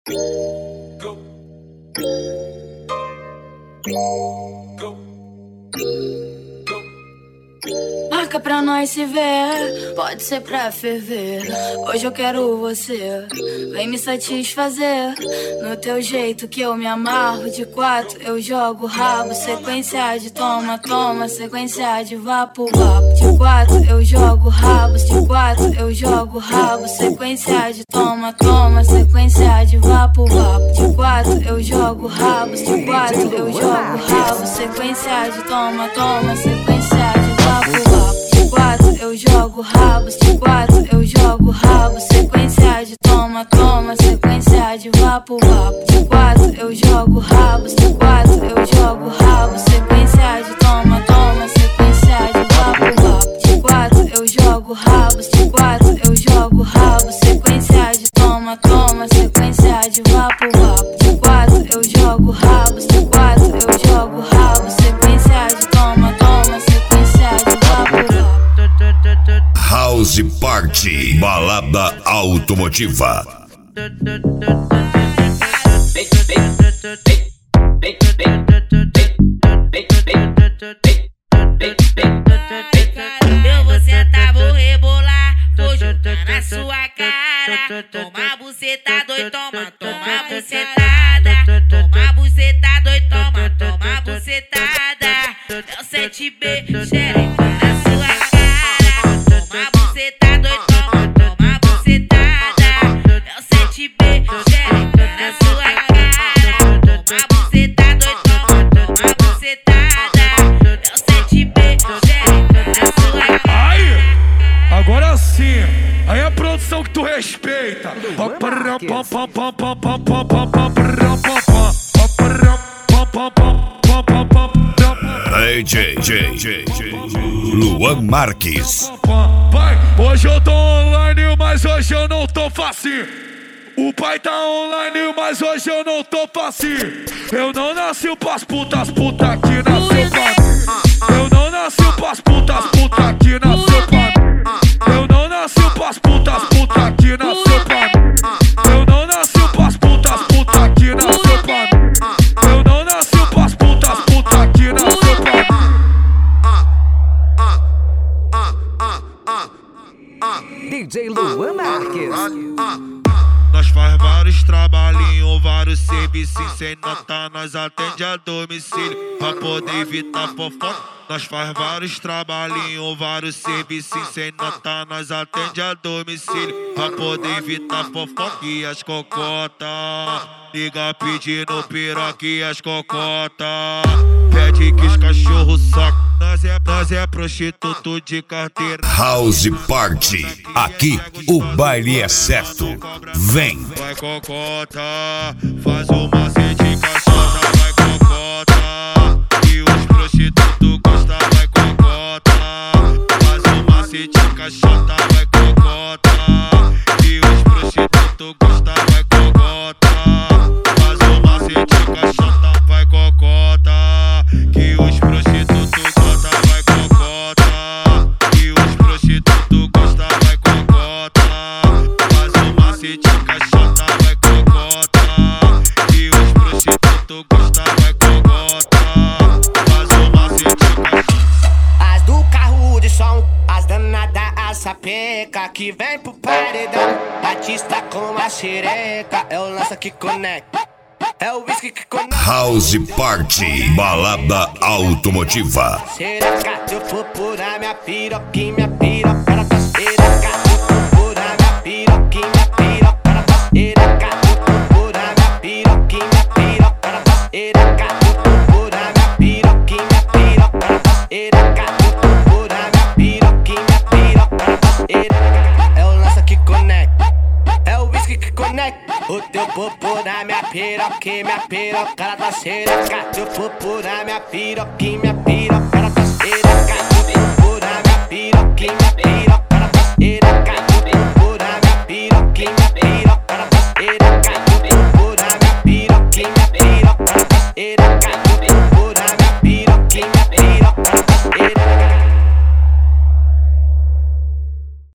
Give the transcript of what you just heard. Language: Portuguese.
Marca pra nós se ver, pode ser pra ferver. Hoje eu quero você, vem me satisfazer. No teu jeito que eu me amarro. De 4 eu jogo rabo, sequência de toma, toma, sequência de vapo, vapo. De 4 eu jogo rabos, de 4 eu jogo rabo, sequência de toma, toma, sequência de vapo, vapo. De 4 eu jogo rabos, de 4 eu jogo rabo, sequência de toma, toma, sequência de vapo, vapo. De 4 eu jogo rabos, de 4 eu jogo rabo, sequência de toma, toma, sequência de vapo, vapo. De 4 eu jogo rabos, de 4 eu jogo rabo, sequência de toma, toma, sequência de vapo, vapo. De 4 eu jogo rabos, de 4 eu jogo rabo, sequência de toma, toma, sequência de vapo, vapo. De 4 eu jogo rabos, de 4 eu jogo rabo, sequência de toma, toma, sequência de vapo, vapo. House Party, balada automotiva. Eu vou sentar, vou rebolar, vou jogar na sua cara. Toma buceta, doido, toma, toma bucetada. Toma buceta, doido, toma, toma bucetada. É o 7B, xereca na sua cara. Toma buceta, doido, toma, toma bucetada. É o 7B, xereca na sua cara. Toma buceta, doido, toma, toma bucetada. É o 7B, xereca na sua cara. Aí, agora sim, aí a produção que tu respeita. Luan Marques. Pai, hoje eu tô online, mas hoje eu não tô facinho. O pai tá online, mas hoje eu não tô facinho. Eu não nasci pras putas, puta que nasceu pra mim. Eu não nasci pras putas, puta que nasceu pra mim. Eu não nasci pras putas, puta que nasceu pra mim. Eu não nasci pras putas, puta que nasceu pra mim. Eu não nasci pras putas, puta que nasceu pra mim. DJ Luan Marques. Nós faz vários trabalhinhos, vários serviços sem nota, nós atende a domicílio pra poder evitar fofoca. Nós faz vários trabalhinhos, vários serviços sem nota, nós atende a domicílio pra poder evitar fofoca. E as cocota, liga pedindo piroca e as cocota, pede que os cachorros socam. Nós é prostituto de carteira. House Party, aqui o baile é certo. Vem. Vai cocota, faz uma sede cachorra, vai cocota. E os prostitutos gostam, vai cocota. Faz uma sede cachorra, vai cocota. E os prostitutos gostam, vai cocota. Faz uma sede cachorra, vai cocota. Que os prostitutos gostam, vai cocota. E os prostitutos gostam, vai cocota. Faz uma sede cachorra, vai cocota. E os prostitutos gostam, vai cocota. Faz uma sede cachorra. As do carro de som, as danadas, a sapeca que vem pro paredão. Batista com a xereca, é o lança que conecta. É o whisky que conecta. House Party, balada automotiva. Xereca, eu vou purar minha piroquinha, minha piroca na tua xereca. Eu vou purar minha piroquinha, minha piroca na tua xereca. Eu vou purar minha piroquinha, minha piroca na tua xereca. Eu vou purar minha piroquinha, minha piroca na tua xereca. Eu vou purar minha piroquinha, minha piroca na tua xereca. É o lança que conecta, é o whisky que conecta. O teu popô na minha piroquinha, minha piroca na tua xereca. Teu popô na minha piroquinha, minha piroca na tua xereca. Teu popô na minha piroquinha, minha piroca.